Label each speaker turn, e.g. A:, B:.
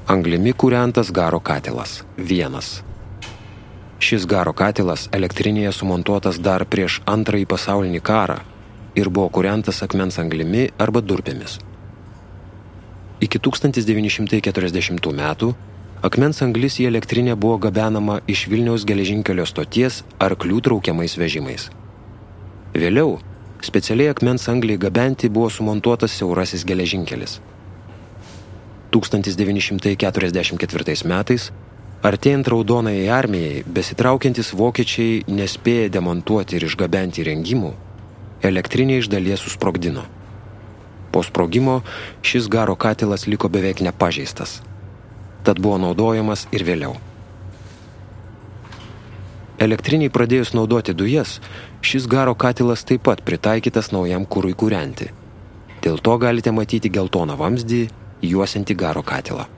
A: Anglimi kūrentas garo katilas 1. Šis garo katilas elektrinėje sumontuotas dar prieš Antrąjį pasaulinį karą ir buvo kūrentas akmens anglimi arba durpėmis. Iki 1940 metų akmens anglis į elektrinę buvo gabenama iš Vilniaus geležinkelio stoties arklių traukiamais vežimais. Vėliau specialiai akmens angliai gabenti buvo sumontuotas siaurasis geležinkelis. 1944 metais, artėjant Raudonajai armijai, besitraukiantis vokiečiai nespėję demontuoti ir išgabenti įrengimų, elektrinė iš dalies susprogdino. Po sprogimo šis garo katilas liko beveik nepažeistas, tad buvo naudojamas ir vėliau. Elektriniai pradėjus naudoti dujas, šis garo katilas taip pat pritaikytas naujam kurui kūrenti. Dėl to galite matyti geltoną vamzdį juosiantį garo katilą.